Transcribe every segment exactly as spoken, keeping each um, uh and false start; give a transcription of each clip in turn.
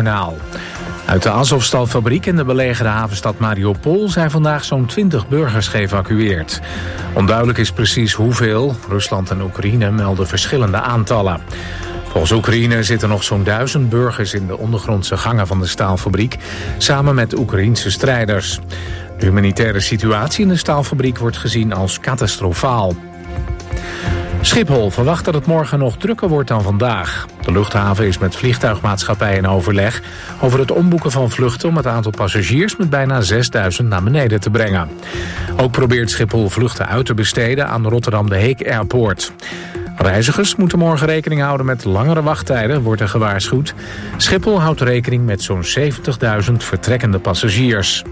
Journaal. Uit de Azovstal-fabriek in de belegerde havenstad Mariupol zijn vandaag zo'n twintig burgers geëvacueerd. Onduidelijk is precies hoeveel. Rusland en Oekraïne melden verschillende aantallen. Volgens Oekraïne zitten nog zo'n duizend burgers in de ondergrondse gangen van de staalfabriek, samen met Oekraïense strijders. De humanitaire situatie in de staalfabriek wordt gezien als catastrofaal. Schiphol verwacht dat het morgen nog drukker wordt dan vandaag. De luchthaven is met vliegtuigmaatschappijen in overleg over het omboeken van vluchten om het aantal passagiers met bijna zesduizend naar beneden te brengen. Ook probeert Schiphol vluchten uit te besteden aan Rotterdam de Heek Airport. Reizigers moeten morgen rekening houden met langere wachttijden, wordt er gewaarschuwd. Schiphol houdt rekening met zo'n zeventigduizend vertrekkende passagiers.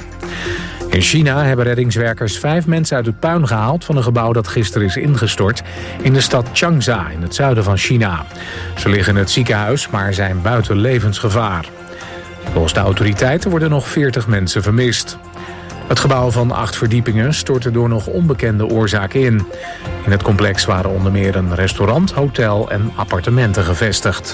In China hebben reddingswerkers vijf mensen uit het puin gehaald van een gebouw dat gisteren is ingestort in de stad Changsha in het zuiden van China. Ze liggen in het ziekenhuis, maar zijn buiten levensgevaar. Volgens de autoriteiten worden nog veertig mensen vermist. Het gebouw van acht verdiepingen stortte door nog onbekende oorzaken in. In het complex waren onder meer een restaurant, hotel en appartementen gevestigd.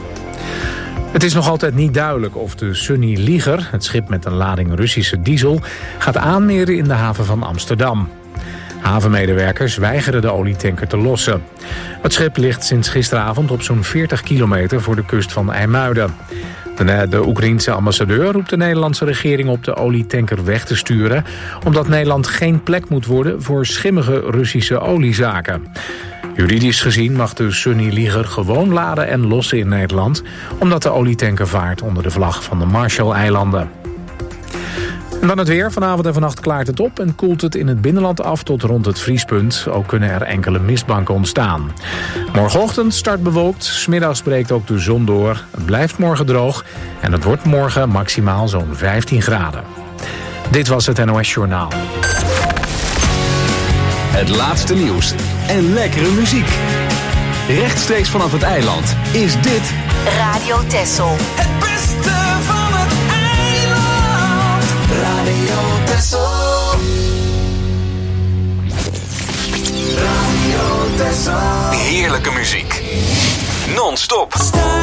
Het is nog altijd niet duidelijk of de Sunny Liger, het schip met een lading Russische diesel, gaat aanmeren in de haven van Amsterdam. Havenmedewerkers weigeren de olietanker te lossen. Het schip ligt sinds gisteravond op zo'n veertig kilometer voor de kust van IJmuiden. De, de Oekraïense ambassadeur roept de Nederlandse regering op de olietanker weg te sturen, omdat Nederland geen plek moet worden voor schimmige Russische oliezaken. Juridisch gezien mag de Sunny Liger gewoon laden en lossen in Nederland, omdat de olietanker vaart onder de vlag van de Marshall-eilanden. En dan het weer. Vanavond en vannacht klaart het op en koelt het in het binnenland af tot rond het vriespunt. Ook kunnen er enkele mistbanken ontstaan. Morgenochtend start bewolkt. 's Middags breekt ook de zon door. Het blijft morgen droog en het wordt morgen maximaal zo'n vijftien graden. Dit was het N O S Journaal. Het laatste nieuws en lekkere muziek. Rechtstreeks vanaf het eiland is dit Radio Texel. Het beste van het eiland. Radio Texel. Radio Texel. heerlijke muziek. Non-stop.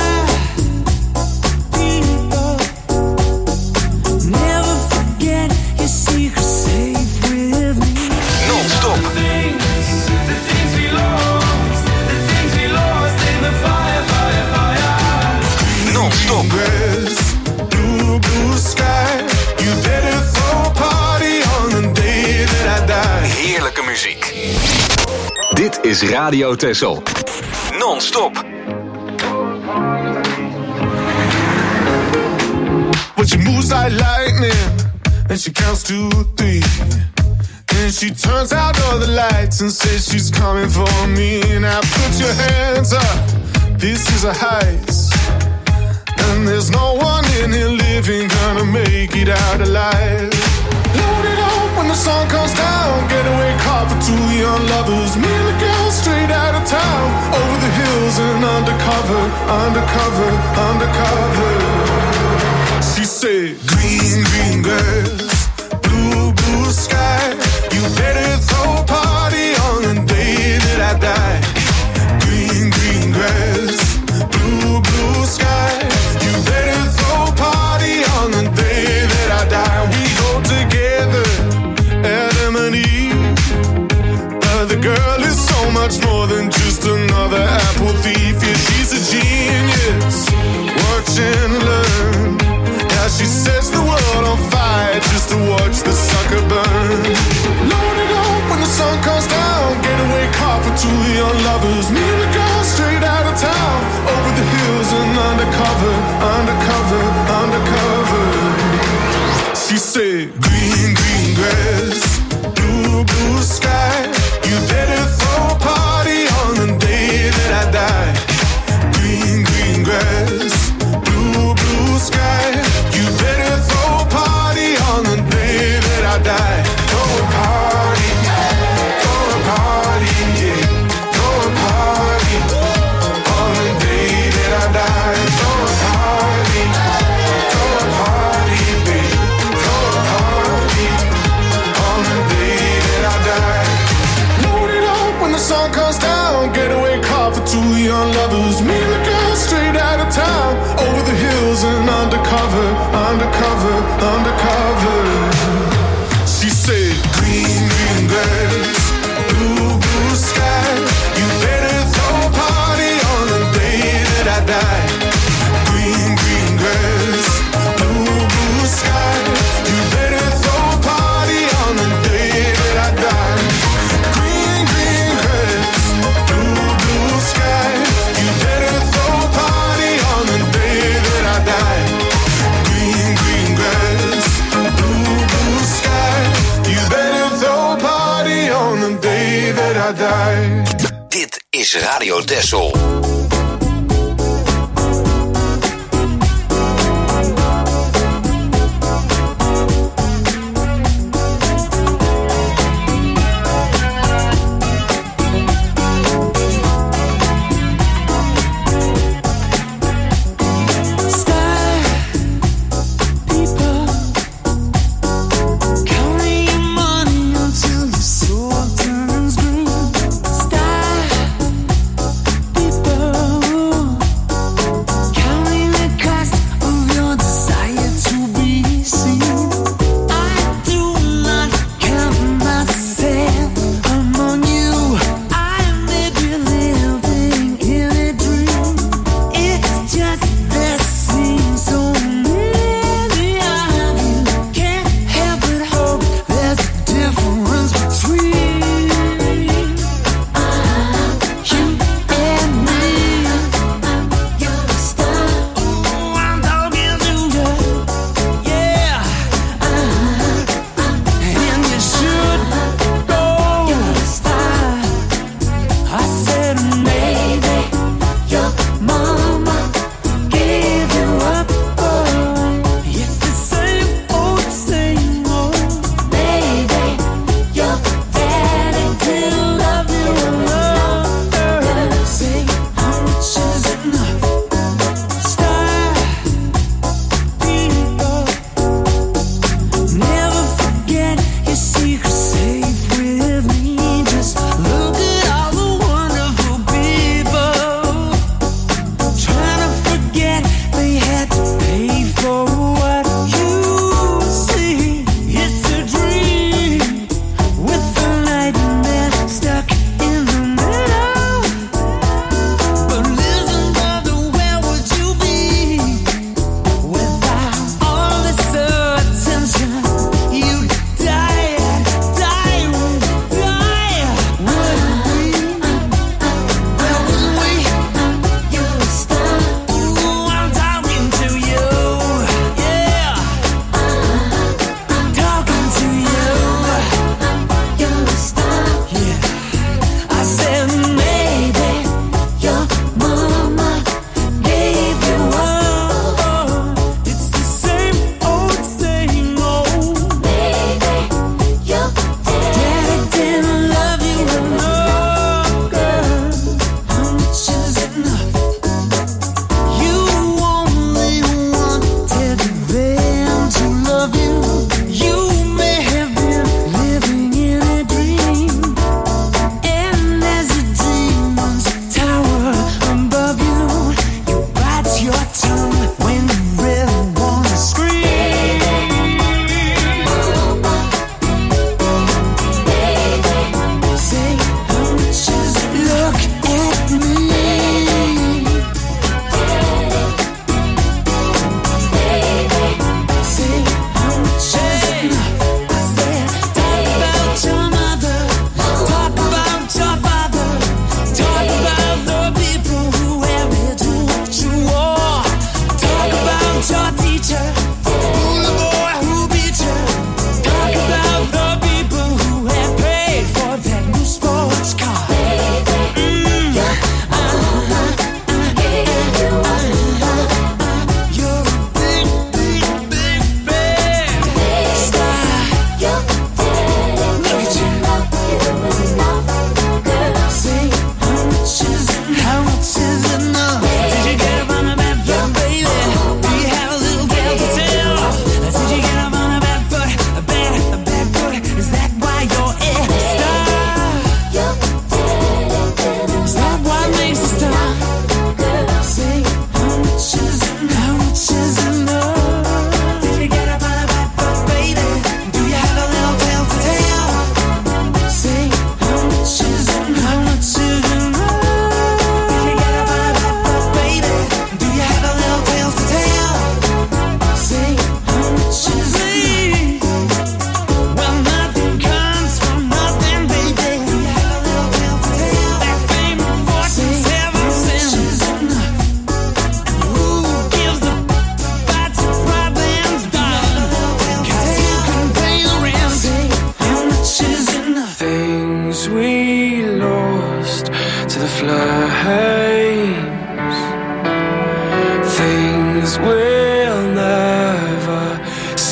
Non-stop. Non-stop. Heerlijke muziek. Dit is Radio Texel. Non-stop. But she moves like lightning, and she counts to three. And she turns out all the lights and says she's coming for me. Now put your hands up, this is a heist. And there's no one in here living gonna make it out alive. Load it up when the sun comes down. Getaway car for two young lovers. Me and the girl straight out of town. Over the hills and undercover, undercover, undercover. She said, green, green girls, blue, blue sky. You better throw a party on the day that I die. Green, green grass, blue, blue sky. You better throw a party on the day that I die. We go together, Adam and Eve. But the girl is so much more than just another apple thief. Yeah, she's a genius. Watch and learn. Now she sets the world on fire just to watch the sucker burn. Load it up when the sun comes down. Getaway car for two young lovers. Me and the girl straight out of town. Over the hills and undercover, undercover, undercover. She said, green, green grass, blue, blue sky. You better throw a party on the day that I die. Green, green grass, blue, blue sky. You better throw a party on the day that I die. Throw a party, throw a party, yeah. Throw a party on the day that I die. Throw a party. is Radio Texel. People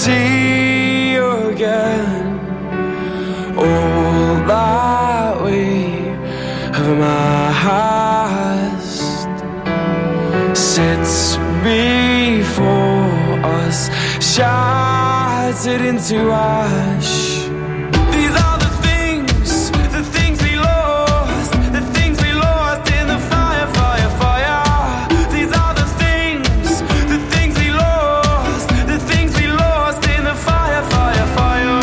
see you again. All that we have amassed sits before us, shattered into ash. These are the things, the things we lost, the things we lost in the fire, fire, fire. These are the things, the things we lost, the things we lost in the fire, fire, fire.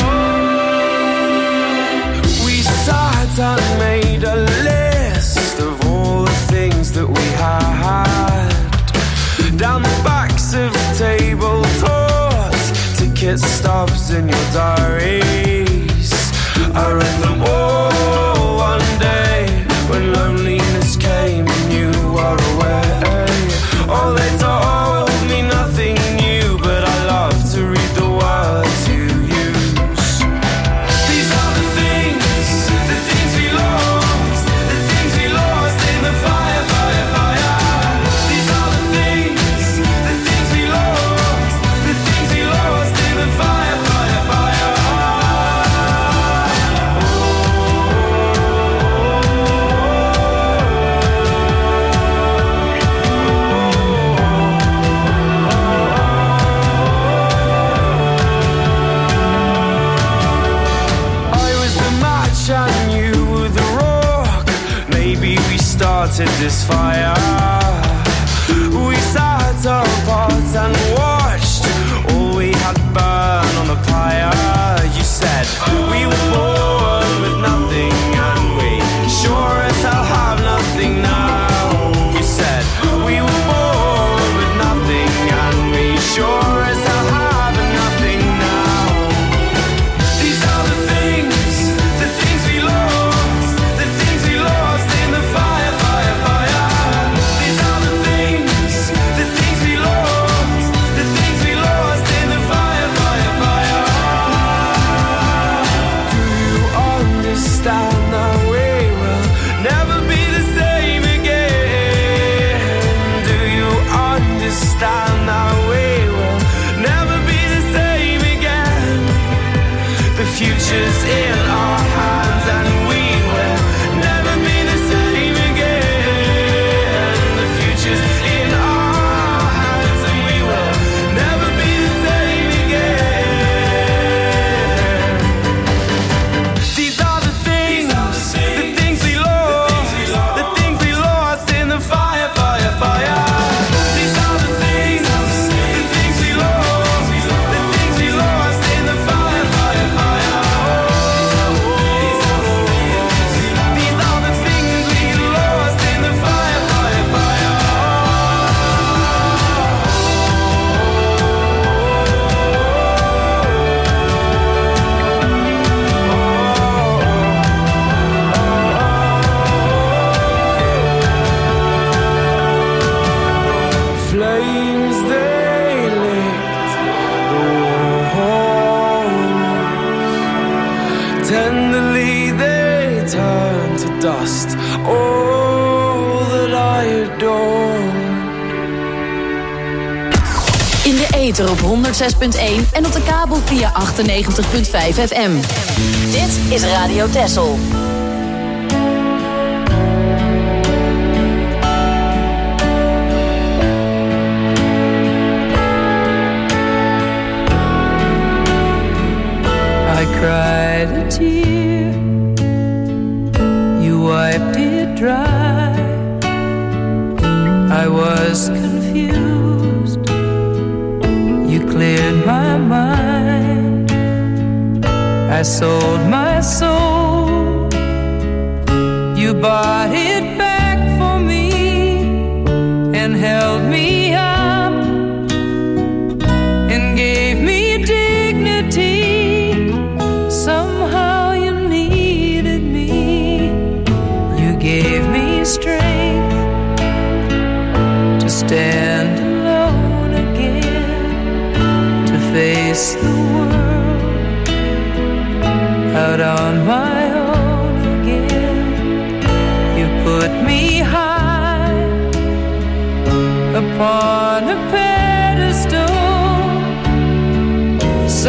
We sat and made a list of all the things that we had down the backs of table tops, ticket stubs in your diaries. I read them all one day when loneliness came and you were away. Oh, they told me nothing new, but I love to read the words you use. These are the things, the things we lost, the things we lost in the fire, fire, fire. These are the things, the things we lost, the things we lost in the fire, fire, fire. I was the match and you were the rock. Maybe we started this fire. We sat apart and watched all we had burn on the pyre. You said we were born with nothing and we sure as hell have nothing now. You said we were born with nothing and we sure as hell have nothing now. These are the things, the things we lost, the things we lost in the fire, fire, fire. These are the things, the things we lost, the things we lost in the fire, fire, fire. Do you understand that we will never be the same again? Do you understand that we will never be the same again? The future's in our hands and we will never be the same again. The future's in our hands and we will never be the same again. These are the things, the things we lost, the things we lost in the fire, fire, fire. These are the things, the things we lost, the things we lost in the fire, fire, fire. These are the things we lost in the fire, fire, fire. Flames they licked the walls, tenderly they turned to dust all that I adored. In de ether op honderd zes punt één en op de kabel via achtennegentig punt vijf F M. Dit is Radio Texel. I cried a tear, you wiped it dry. I was confused, you cleared my mind. I sold my soul, you bought it back for me and held me up and gave me dignity. Somehow you needed me, you gave me strength to stand alone again, to face the world out on my own again. You put me high upon a pedestal,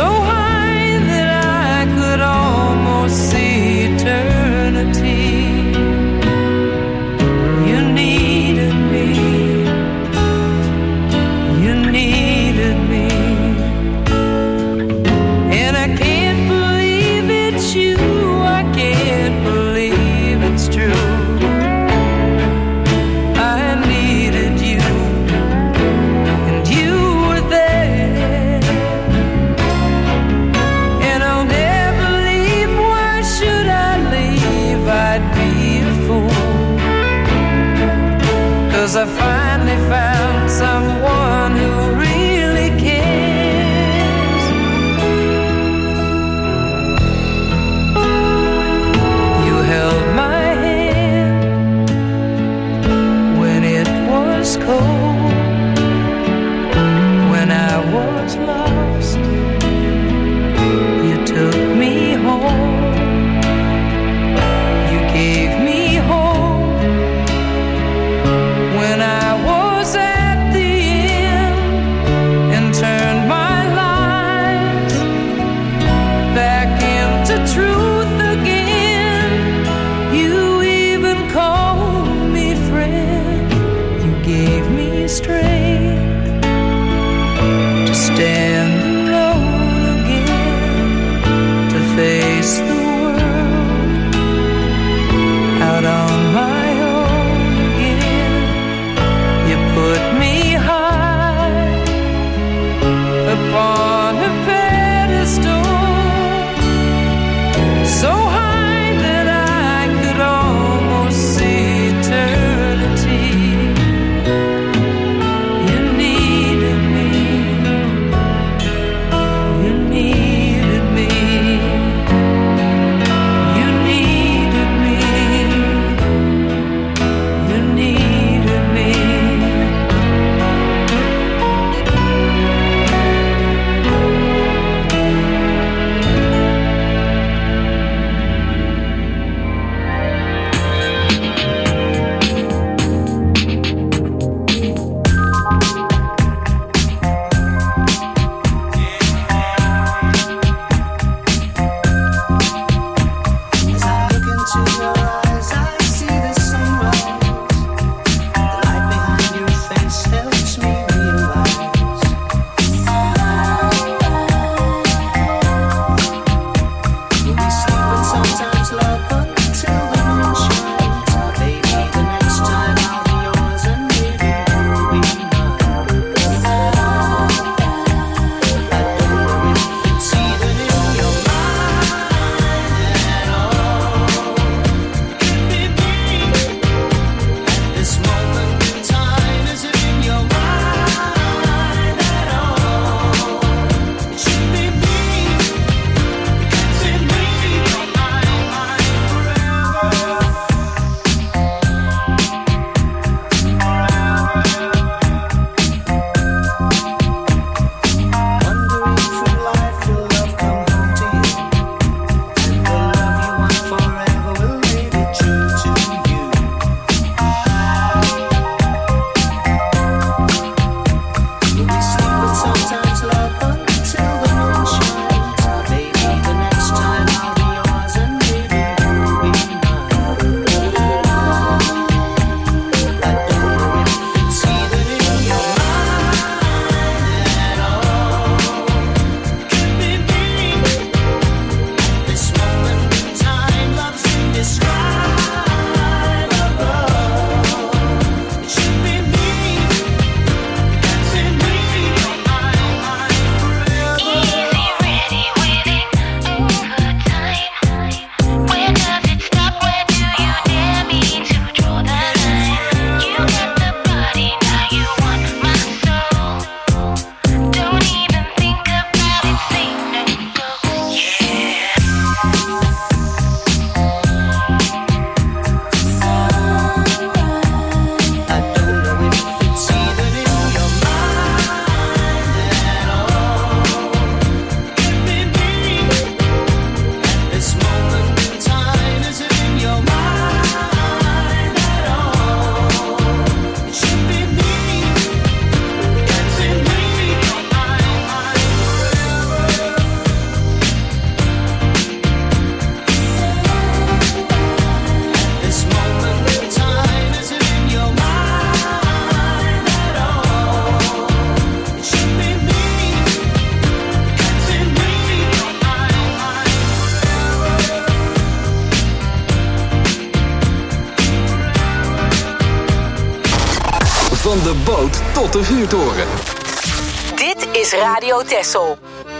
stand alone again to face the world out on my own again. You put me high upon a pedestal, so high that I could almost see eternity. You needed me, you needed me, you needed me, you needed me. As I look into your eyes, I see the sunrise. The light behind your face helps me realize when we sleep and sometimes love until the moon shines. Maybe the next time I'll be yours and maybe you'll be mine. I don't know if it's even in your mind at all. Could be me at this moment in time. Is it in your mind at all? It should be me. It could be me. You're mine, mine forever. Wondering through life, will love come home to you? And the love you want forever will make it true to you. When we sleep and sometimes love until the moon shines. Maybe the next time I'll be yours and maybe you'll be mine. I don't know if it's even in your mind at all. Could be me at this moment in time. Love's indescribable. It should be me. It could be me. You're mine, mine forever. Easy, ready, winning over time. Where does it stop? Where do you dare me to draw the line? You got the body, now you want my soul. Don't even think about it, say no, go, yeah. I don't know if it's even in your mind at all. Could be me at this moment in time. Is it in your mind at all? It should be me. It could be me. You're mine, mine forever. This moment in time, is it in your mind at all? It should be me. It could be me. You're mine, mine forever. Van de boot tot de vuurtoren. Dit is Radio Texel.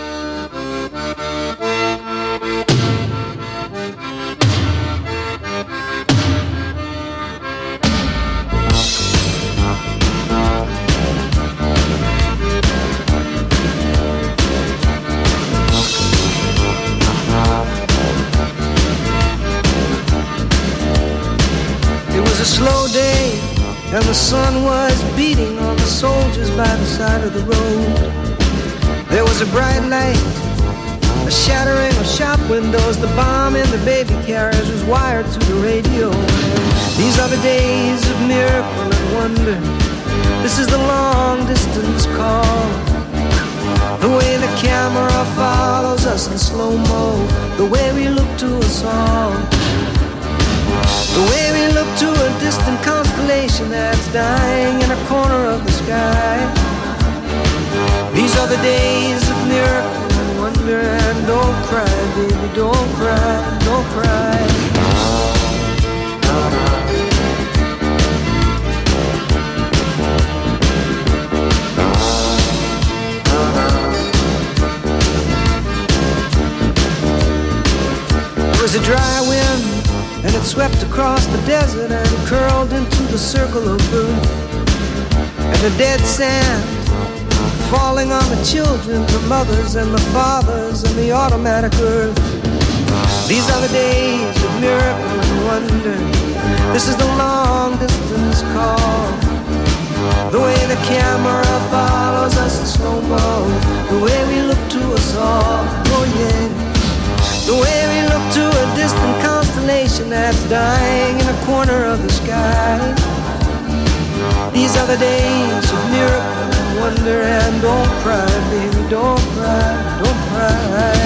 It was a slow day, and the sun was beating on the soldiers by the side of the road. There was a bright light, a shattering of shop windows. The bomb in the baby carriage was wired to the radio. These are the days of miracle and wonder. This is the long distance call. The way the camera follows us in slow-mo, the way we look to us all, the way we look to a distant constellation that's dying in a corner of the sky. These are are the days of miracle and wonder. And don't cry, baby, don't cry, don't cry. There was a dry wind and it swept across the desert and curled into the circle of blue. And the dead sand falling on the children, the mothers and the fathers and the automatic earth. These are the days of miracle and wonder. This is the long distance call. The way the camera follows us in slow-mo. The way we look to us all, oh yeah. The way we look to a distant constellation that's dying in a corner of the sky. These are the days of miracle and wonder. And don't cry, baby, don't cry, don't cry.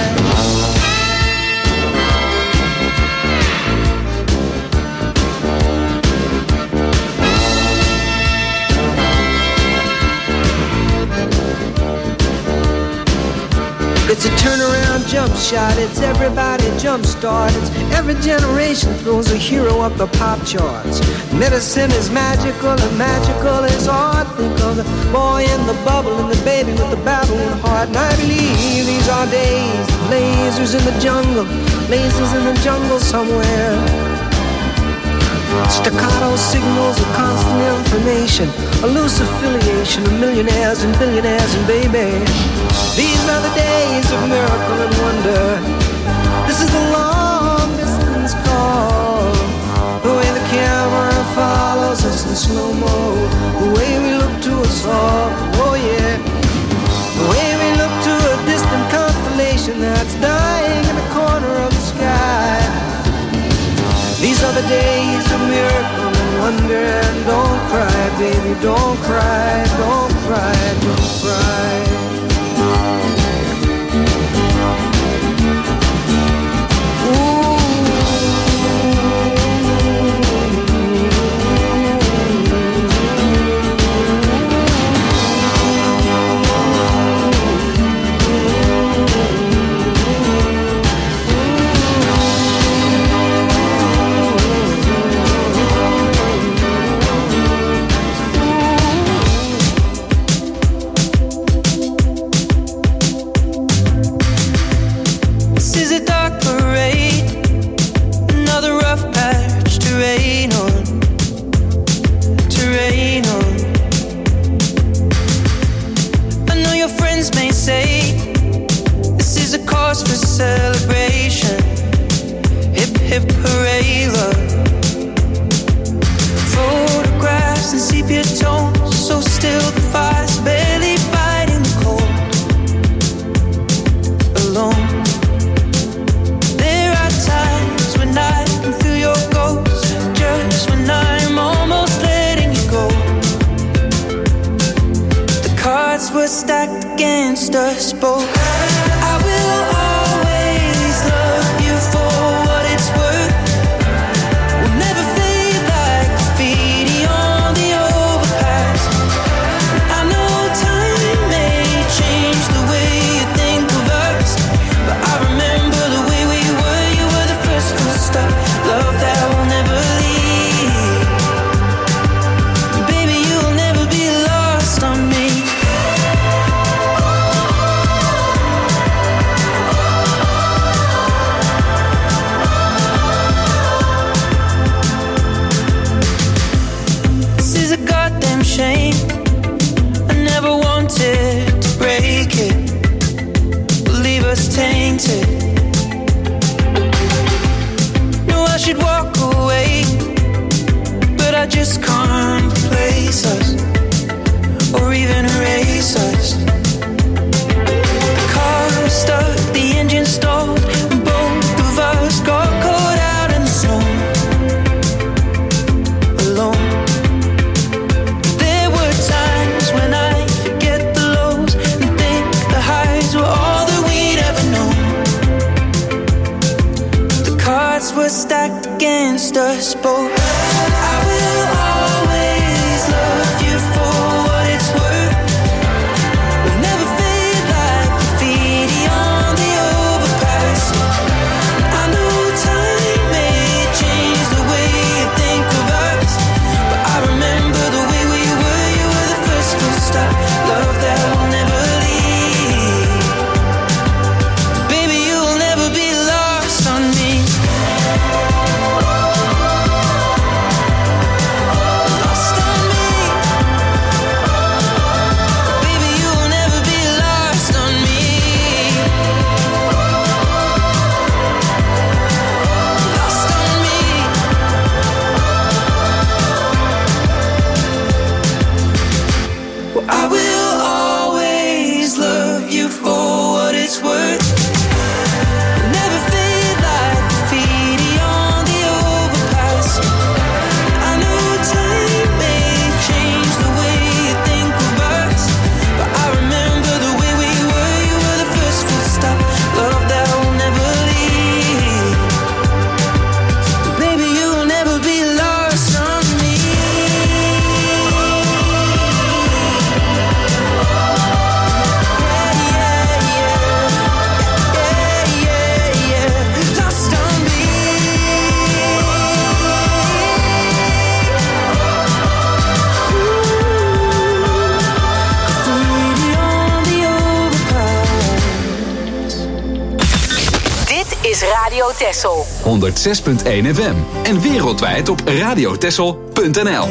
It's a turnaround jump shot, it's everybody jump start. It's every generation throws a hero up the pop charts. Medicine is magical and magical is art. Think of the boy in the bubble and the baby with the babbling heart. And I believe these are days of lasers in the jungle, lasers in the jungle somewhere. Staccato signals of constant information, a loose affiliation of millionaires and billionaires and baby. These are the days of miracle and wonder. This is the long distance call. The way the camera follows us in slow-mo. The way we look to us all, oh yeah. The way we look to a distant constellation that's dying in the corner of the sky. These are the days of miracle and wonder. And don't cry, baby, don't cry, don't cry, don't cry. We'll never fade Texel. honderdzes punt één F M en wereldwijd op radiotexel punt n l.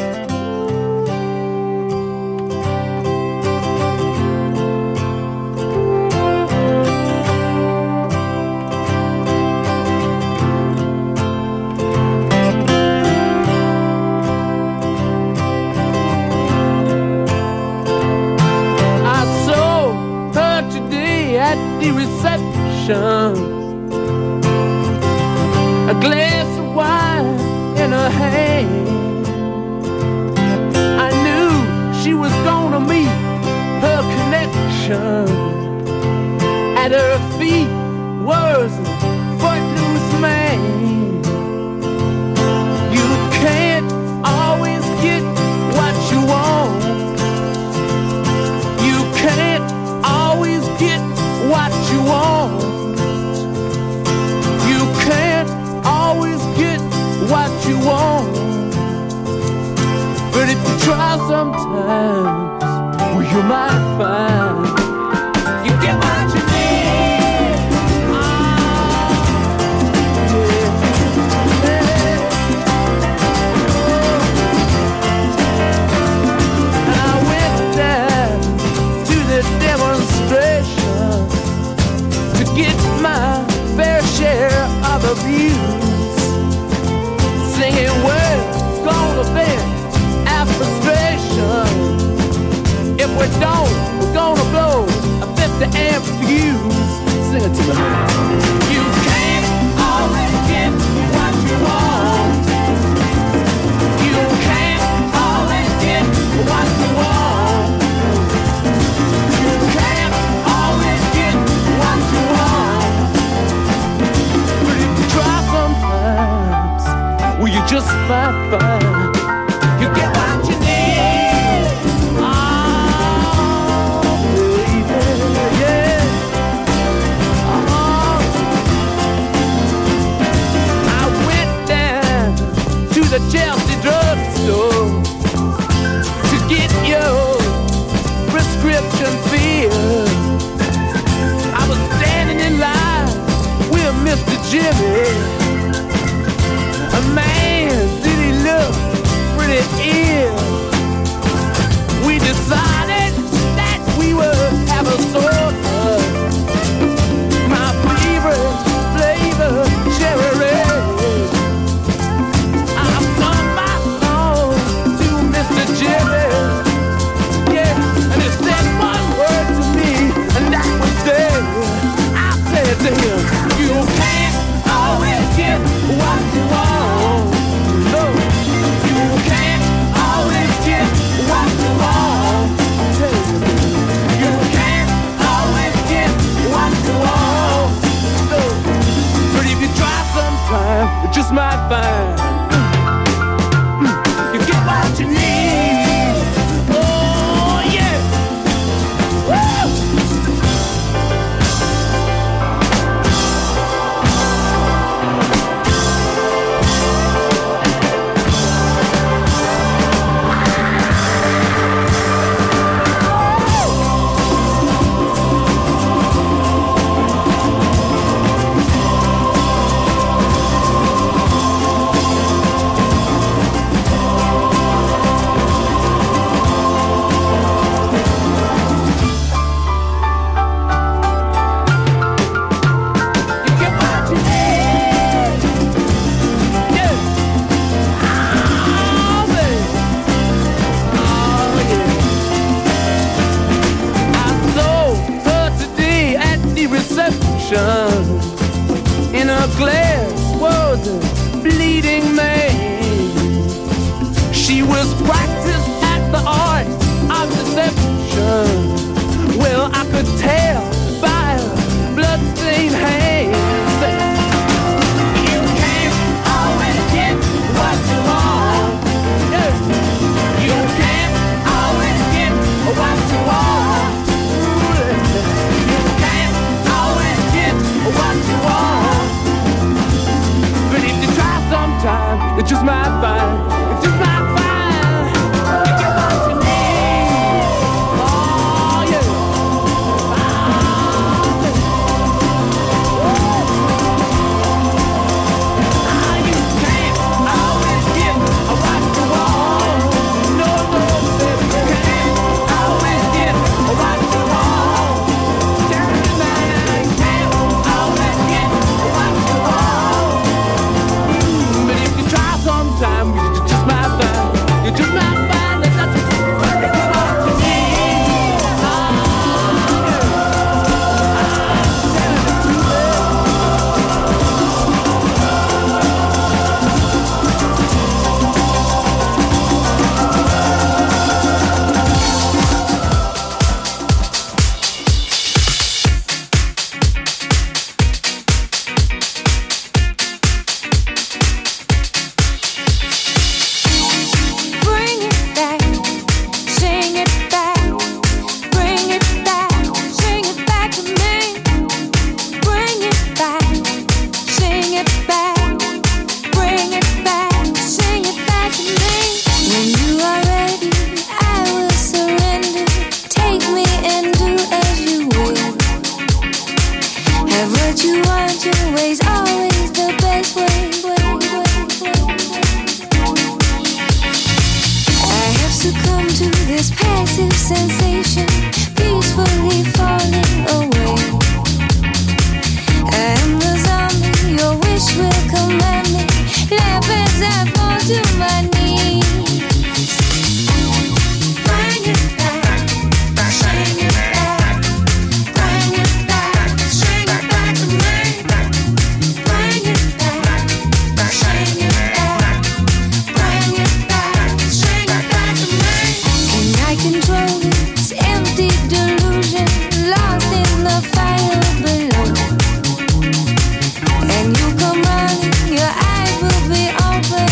A glass of wine in her hand. I knew she was gonna meet her connection. At her feet was a footloose man. You can't always get what you want. You can't always get what you want. You can't always get what you want. But if you try sometimes, well, you might find you get what you need. Oh, yeah. And I went down to the demonstration to get my fair share of abuse, singing we're gonna vent our frustration. If we don't, we're gonna blow a fifty amp fuse. Sing it to me. You can't always get what you want. You can't always get what you want. You can't always get what you want. But if you try sometimes, well, you just might find you get what you need. Oh, baby, yeah. Oh. I went down to the Chelsea drugstore to get your prescription filled. I was standing in line with Mister Jimmy. A man, did he look pretty ill? We decided that we would have a soda. My favorite flavor, cherry red. I sung my song to Mister Jimmy. Yeah, and he said one word to me, and that was there. I said to him, you can't always get what you want. No, you can't always get what you want. You can't always get what you want. No, but if you try sometime, you just might find you get what you need. Oh yeah. Woo! In her glass was a bleeding man. She was practiced at the art of deception. Well, I could tell by her bloodstained hands. You can't always get what you want. Yeah. You can't always get what you want. You can't always get what you want. always, always the best way. I have succumbed to this passive sensation, peacefully falling away. I am the zombie, your wish will command me. Laugh as I fall to my knees. Bring it back, bring it back, bring it back, bring it back to me. Bring it back, bring it back, bring it back, bring it back to me. Can I control this empty delusion, lost in the fire below? And you come running, your eyes will be open.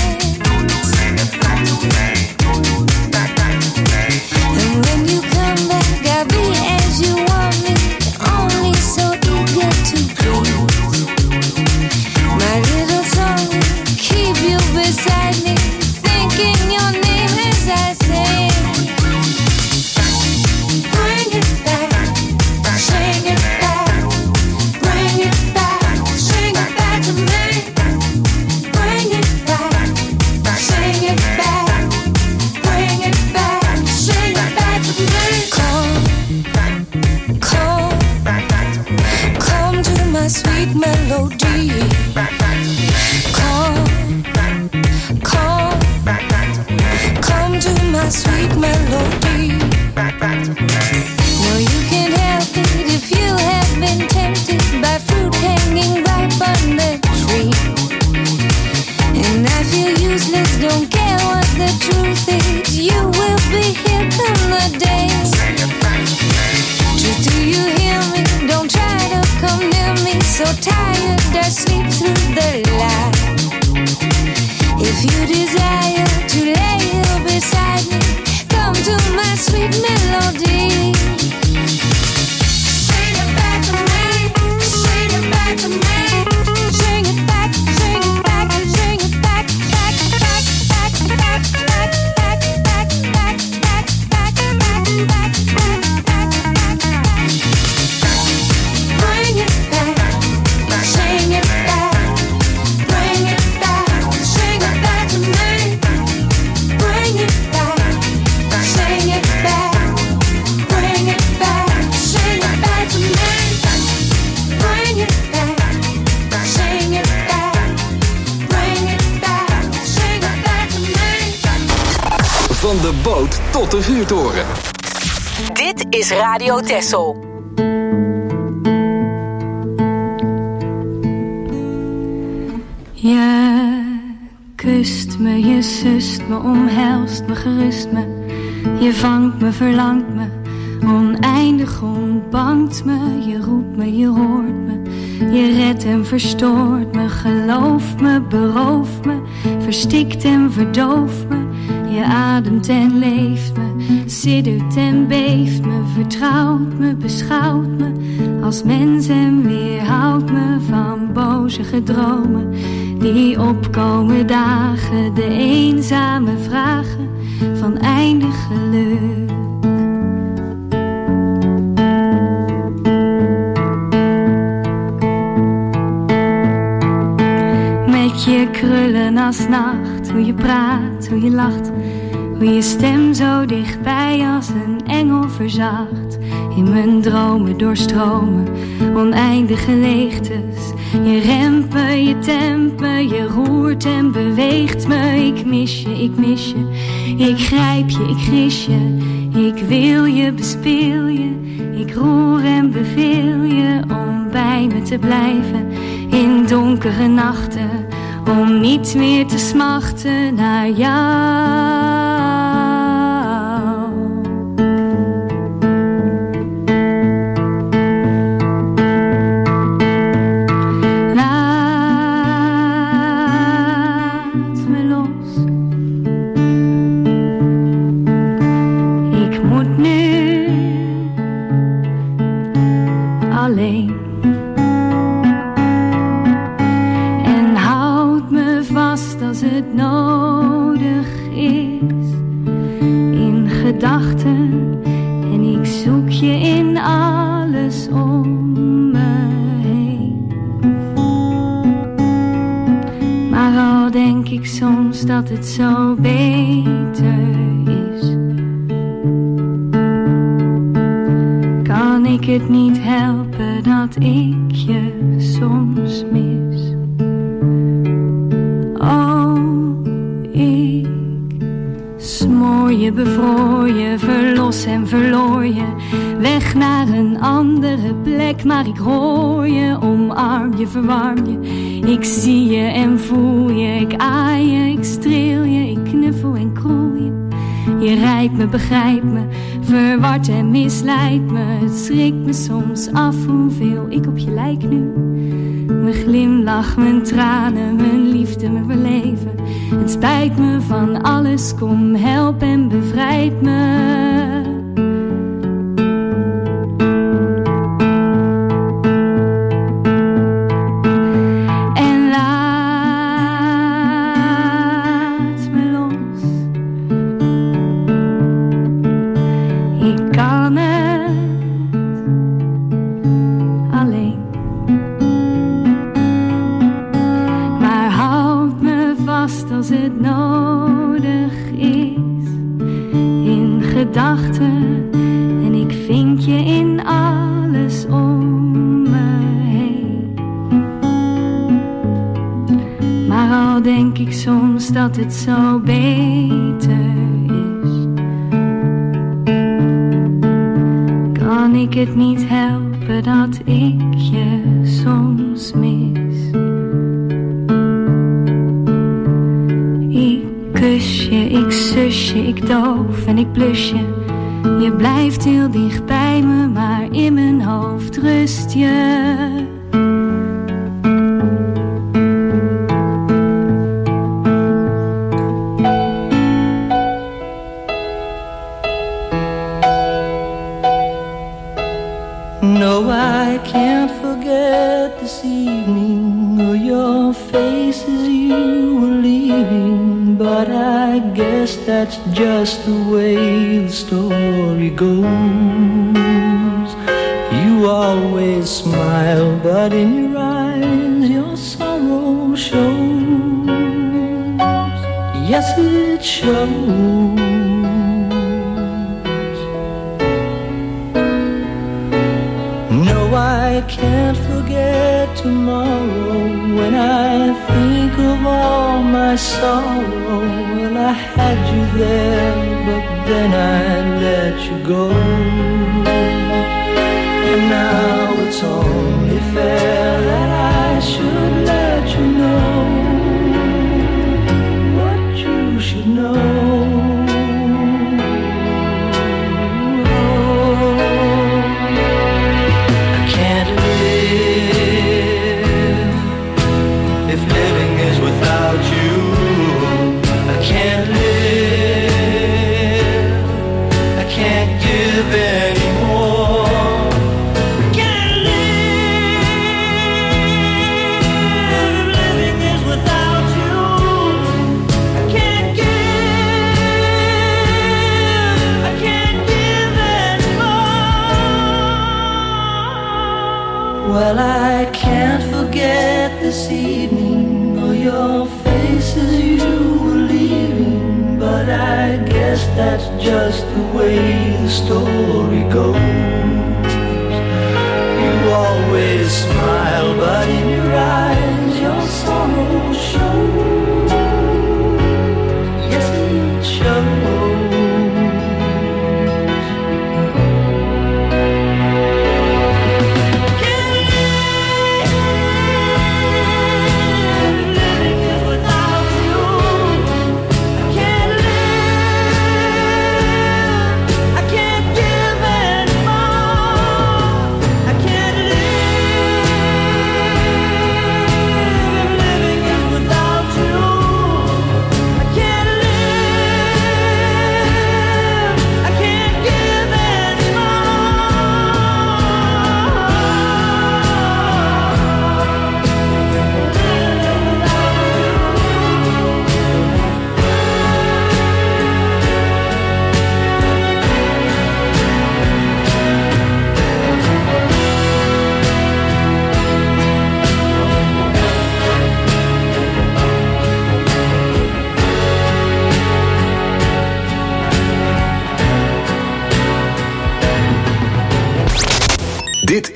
And when you come back, I'll be as you want me, only so eager to please. My little song will keep you beside me, thinking your name as I sing. Bring it back, bring it back, bring it back, bring it back to me. Bring it back, bring it back, bring it back, bring it back to me. Come, come, come to my sweet melody. Come, come, come to my sweet melody. No, you can't help it if you have been tempted by fruit hanging ripe on the tree. And I feel useless, don't care what the truth is. You will be here come the day. Truth, do you hear me? Don't try to come near me. So tired, I sleep through the light. If you desire to lay here beside me, come to my sweet melody. Sing it back to me, sing it back to me. Sing it back, sing it back, sing it back, back, back, back, back, back, back, back, back, back, back, back, back, back, back. Bring it back, sing it back, bring it back, sing it back to me. Bring it back, sing it back, bring it back, sing it back to me. Bring it back, sing it back, bring it back, sing it back to me. Van de boot tot de vuurtoren. Dit is Radio Texel. Je kust me, je sust me, omhelst me, gerust me. Je vangt me, verlangt me, oneindig ontbangt me. Je roept me, je hoort me, je redt en verstoort me. Gelooft me, berooft me, verstikt en verdooft me. Je ademt en leeft me, siddert en beeft me. Vertrouwt me, beschouwt me als mens en weerhoudt me van boze gedromen die opkomen dagen, de eenzame vragen van eindig geluk. Met je krullen als nacht, hoe je praat, hoe je lacht, hoe je stem zo dichtbij als een engel verzacht. In mijn dromen doorstromen oneindige leegtes. Je remt me, je tempt me, je roert en beweegt me. Ik mis je, ik mis je, ik grijp je, ik gis je. Ik wil je, bespeel je, ik roer en beveel je om bij me te blijven in donkere nachten. Om niet meer te smachten naar jou. denk ik soms dat het zo beter is. Kan ik het niet helpen dat ik je soms mis? Oh, ik smoor je, bevroor je, verlos en verloor je. Weg naar een andere plek, maar ik hoor je. Omarm je, verwarm je. Ik zie je en voel je. Ik aai je, ik streel je. Ik knuffel en kroel je. Je rijdt me, begrijpt me. Verward en misleidt me. Het schrikt me soms af hoeveel ik op je lijk nu. Mijn glimlach, mijn tranen, mijn liefde, mijn beleven. Het spijt me van alles, kom help en bevrijd me. En ik vind je in alles om me heen. Maar al denk ik soms dat het zo beter is, kan ik het niet helpen dat ik je soms mis. Ik kus je, ik zus je, ik doof en ik blus je. Je blijft heel dicht bij me, maar in mijn hoofd rust je. No, I can't forget this evening or your face as you were leaving. But I guess that's just the way the story goes. You always smile, but in your eyes your sorrow shows. Yes, it shows. No, I can't forget tomorrow when I think of all my sorrow. Well, I had you there, but then I let you go. And now it's only fair that I should let you know what you should know. Well, I can't forget this evening or your face as you were leaving. But I guess that's just the way the story goes. You always smile, but in your eyes your sorrow shows. Yes, it shows. Living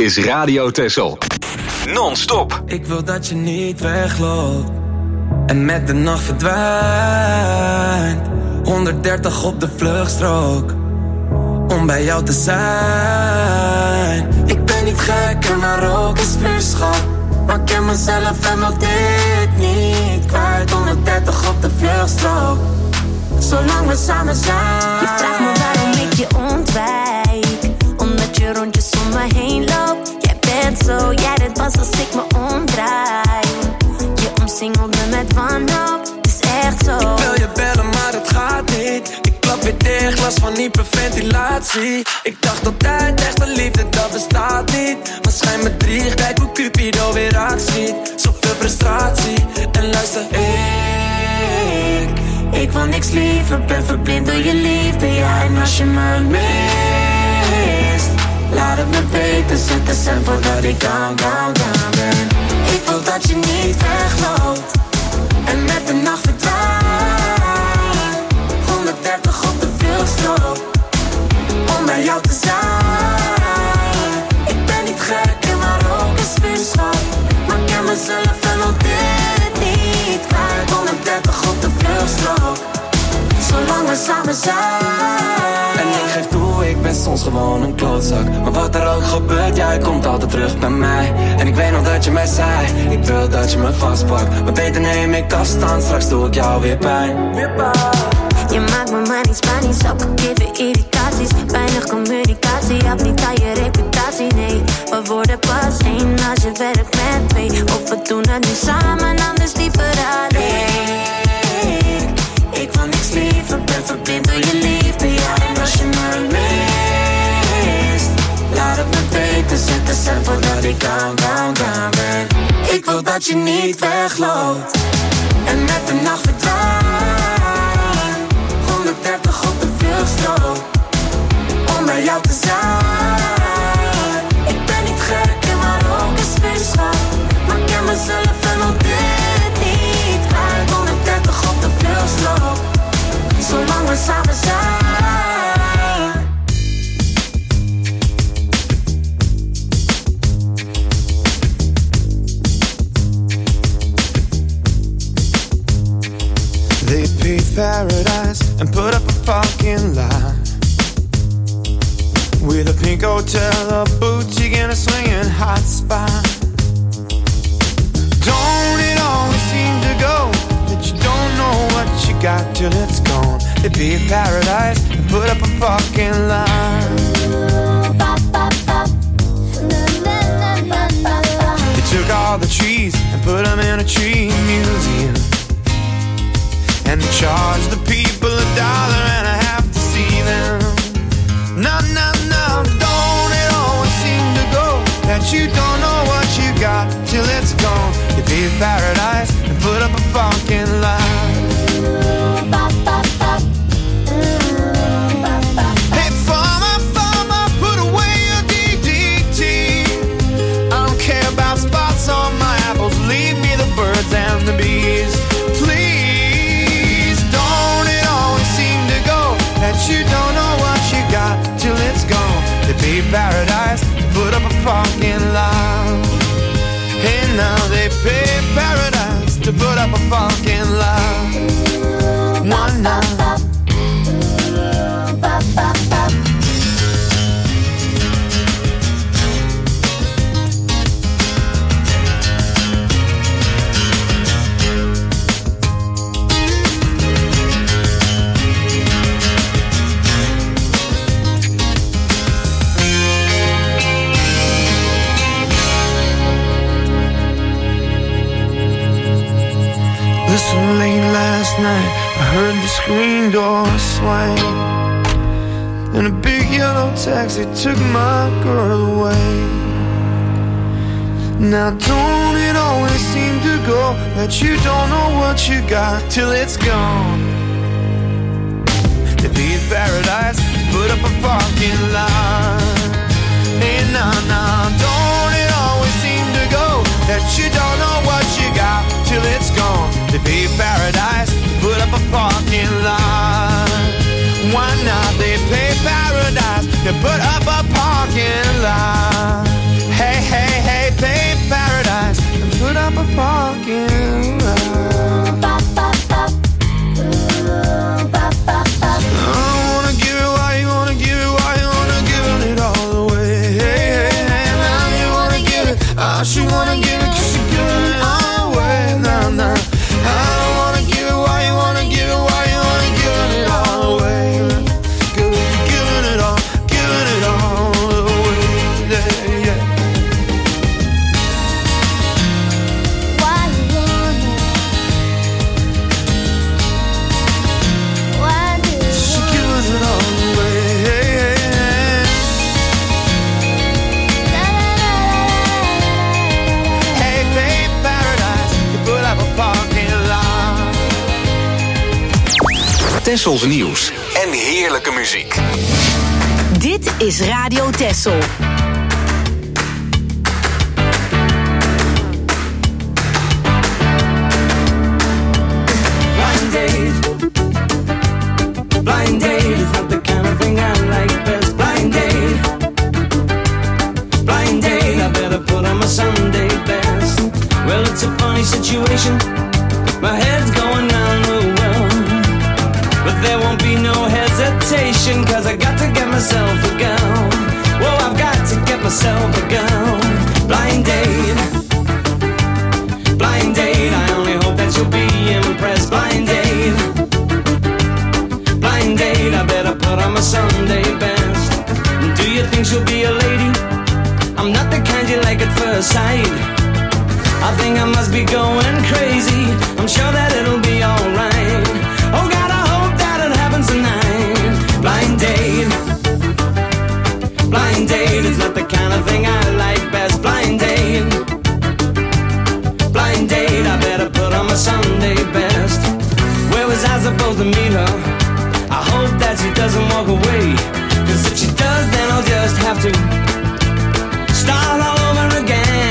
is Radio Texel. Non-stop. Ik wil dat je niet wegloopt en met de nacht verdwijnt. honderddertig op de vluchtstrook om bij jou te zijn. Ik ben niet gek en maar ook is vuurschap, maar ik ken mezelf en wil dit niet kwijt. honderddertig op de vluchtstrook, zolang we samen zijn. Je vraagt me waarom ik je ontwijk, omdat je rondjes om me heen loopt. Jij bent zo, jij bent pas als ik me omdraai. Je omsingelt me met wanhoop, het is echt zo. Ik wil je bellen maar het gaat niet. Ik klap weer dicht, last van hyperventilatie. Ik dacht altijd echte liefde dat bestaat niet, maar schijn me drie, kijk hoe Cupido weer actie. Zoveel frustratie en luister ik Ik wil niks liever, ben verblind door je liefde. Ja, en als je me mist, laat het me weten, zet de cent voordat ik down, down, down ben. Ik wil dat je niet wegloopt en met de nacht verdwijnt. honderddertig op de vluchtstrook om bij jou te zijn. Ik ben niet gek en maar ook een vuurschap, maar ik ken mezelf en wil dit niet kwijt. honderddertig op de vluchtstrook, zolang we samen zijn. En ik geef toe, ik ben soms gewoon een klootzak, maar wat er ook gebeurt, jij komt altijd terug bij mij. En ik weet nog dat je mij zei, ik wil dat je me vastpakt, maar beter neem ik afstand, straks doe ik jou weer pijn. Weer pijn. Je maakt me maar niet Spanisch, ook gegeven irritaties. Weinig communicatie, heb niet aan je reputatie, nee. We worden pas één als je werkt met twee. Of we doen het nu samen, anders liever alleen. Ik wil niks liever, ben verblind door je liefde. Ja, en als je me mist, laat het me weten, zet de cent voordat ik down, down, down ben. Ik wil dat je niet wegloopt en met de nacht verdwijnt. honderddertig op de vluchtstrook om bij jou te zijn. Ik ben niet gek en maar ook een vuurschap, maar ik ken mezelf en wil dit niet kwijt. honderddertig op de vluchtstrook, zolang we samen zijn. They paved paradise and put up a parking lot with a pink hotel, a boutique and a swinging hot spot. Don't it always seem to go that you don't know what you got till it's gone? They paved paradise and put up a parking lot. They took all the trees and put them in a tree museum, and they charge the people a dollar and a half to see them. No, no, no, don't it always seem to go that you don't know what you got till it's gone? You pay paradise and put up a parking lot. Hey, farmer, farmer, put away your D D T. I don't care about spots on my apples, leave me the birds and the bees. That you don't know what you got till it's gone. They pay paradise, put up a parking lot. Hey, now they pay paradise to put up a parking lot. One night. Listen, late last night I heard the screen door swing, and a big yellow taxi took my girl away. Now don't it always seem to go that you don't know what you got till it's gone? They paid paradise to put up a parking lot. Hey, nah, nah, don't it always seem to go that you don't know what you got till it's gone? They pay paradise to put up a parking lot. Why not? They pay paradise to put up a parking lot. all she wanna give it, cause she giving it all away. Nah, nah. I don't wanna give it, why you wanna give it, why you wanna give it all away. Girl, you're giving it all, giving it all away. Yeah, yeah. Why you wanna? Why do you She gives it all away. Hey, babe, paradise, you put up a parking lot. Tessels nieuws en heerlijke muziek. Dit is Radio Tessel. Blind date, blind date is not the kind of thing I like best. Blind date, blind date, I better put on my Sunday best. Well, it's a funny situation, my head's going round the world, but there won't be no hesitation, cause I got to get myself a girl. Whoa, I've got to get myself a girl. Blind date, blind date, I only hope that you'll be impressed. Blind date, blind date, I better put on my Sunday best. Do you think she'll be a lady? I'm not the kind you like at first sight. I think I must be going crazy, I'm sure that it'll be alright. Oh God, I hope that it happens tonight. Blind date, blind date is not the kind of thing I like best. Blind date, blind date, I better put on my Sunday best. Where was I supposed to meet her? I hope that she doesn't walk away, cause if she does, then I'll just have to start all over again.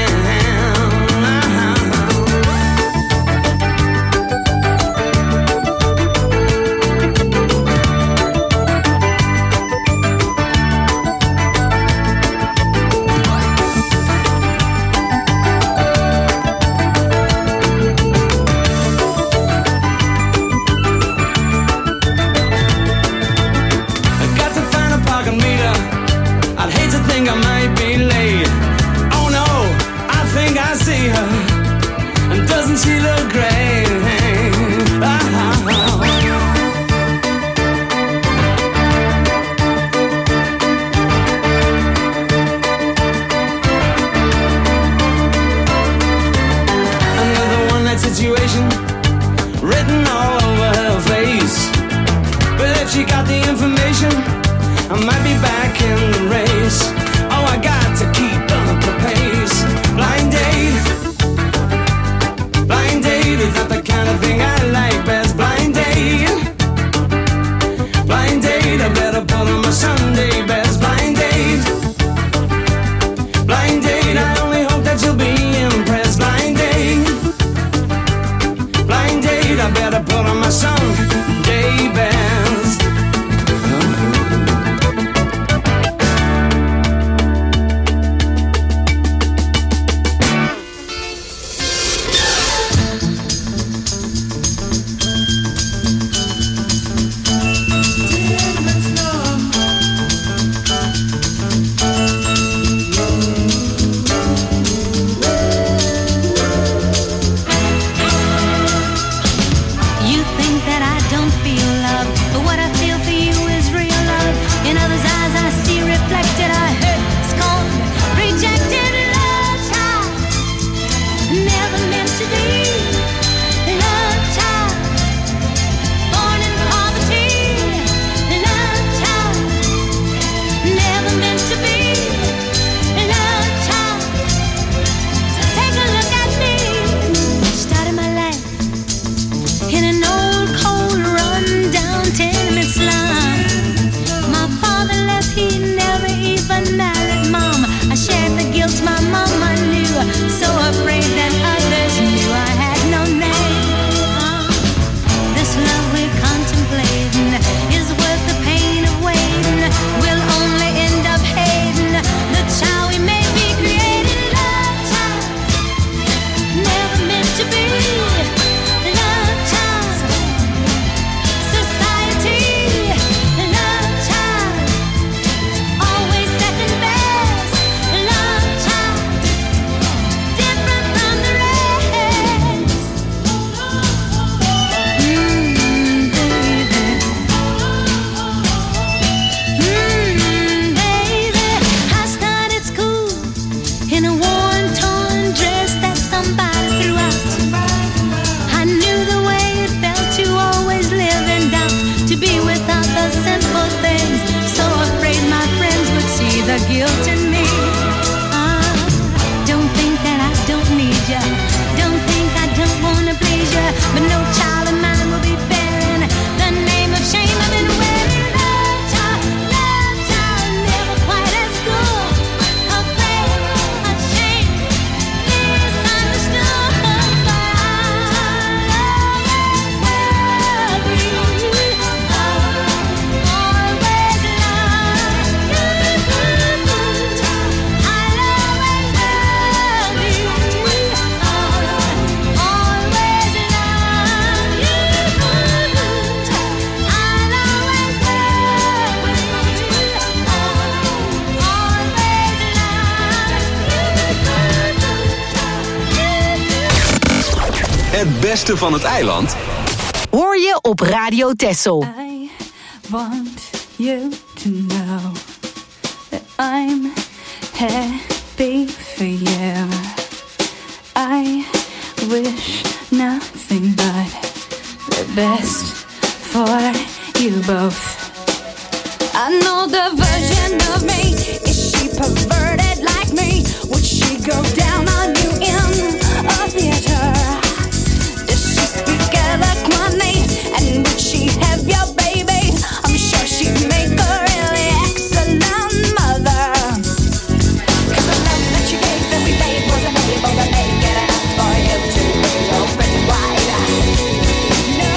Het beste van het eiland hoor je op Radio Texel. I want you to know that I'm happy for you. I wish nothing but the best for you both. I know the version of me. Is she perverted like me? Would she go down on you in a theater? Does she speak eloquently? And would she have your baby? I'm sure she'd make a really excellent mother. 'Cause the love that you gave that we made wasn't able to make it enough for you to be open wide. No.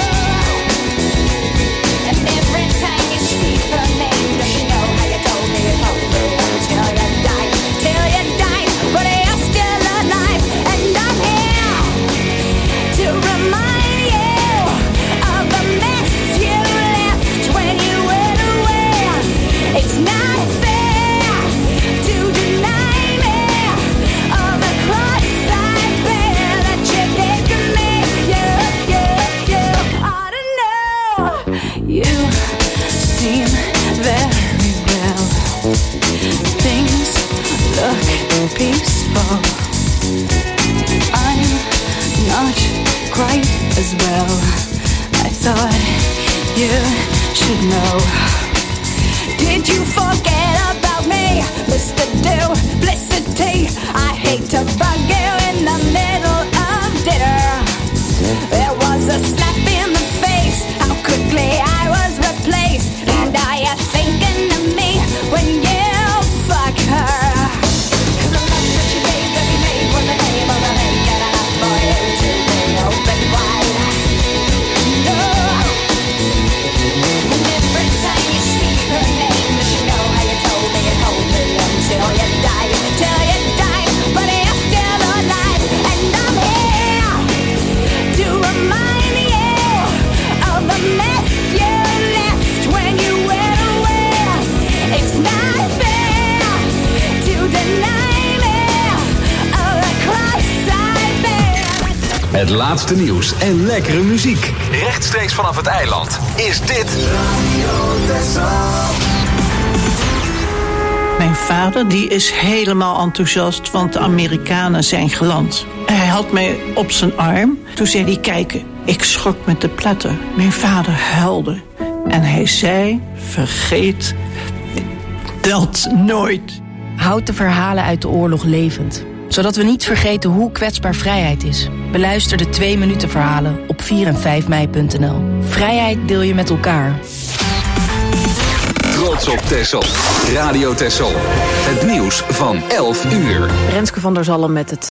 And every time you speak her name, does she know how you told me you told me until you died, till you died, but you're still alive, and I'm here to remind you of the mess you left when you went away. It's not fair to deny me of the cross I bear that you gave to me. You, you, you ought to know. You seem very well. Things look peaceful. I'm not quite as well. I thought you should know. Did you forget about me, Mister Duplicity? I hate to bug you in the middle of dinner. There was a slap in the face, how quickly I was replaced. And are you thinking of me when you fuck her? 'Cause the love that you gave that we made wasn't able to make it enough for you to be open wide. No. And every time you speak her name, does she know how you told me and hold me until you died, till you died, but you're still alive, and I'm here to remind you of the mess you left when you went away. It's not fair to deny me of the cross I bear. Het laatste nieuws en lekkere muziek. Rechtstreeks vanaf het eiland is dit Mijn vader die is helemaal enthousiast, want de Amerikanen zijn geland. Hij had mij op zijn arm. Toen zei hij, kijk, ik schrok met de pletter. Mijn vader huilde. En hij zei, vergeet dat nooit. Houd de verhalen uit de oorlog levend, zodat we niet vergeten hoe kwetsbaar vrijheid is. Beluister de twee minuten verhalen op vier en vijf mei punt n l. Vrijheid deel je met elkaar. Trots op Texel. Radio Texel. Het nieuws van elf uur. Renske van der Zalm met het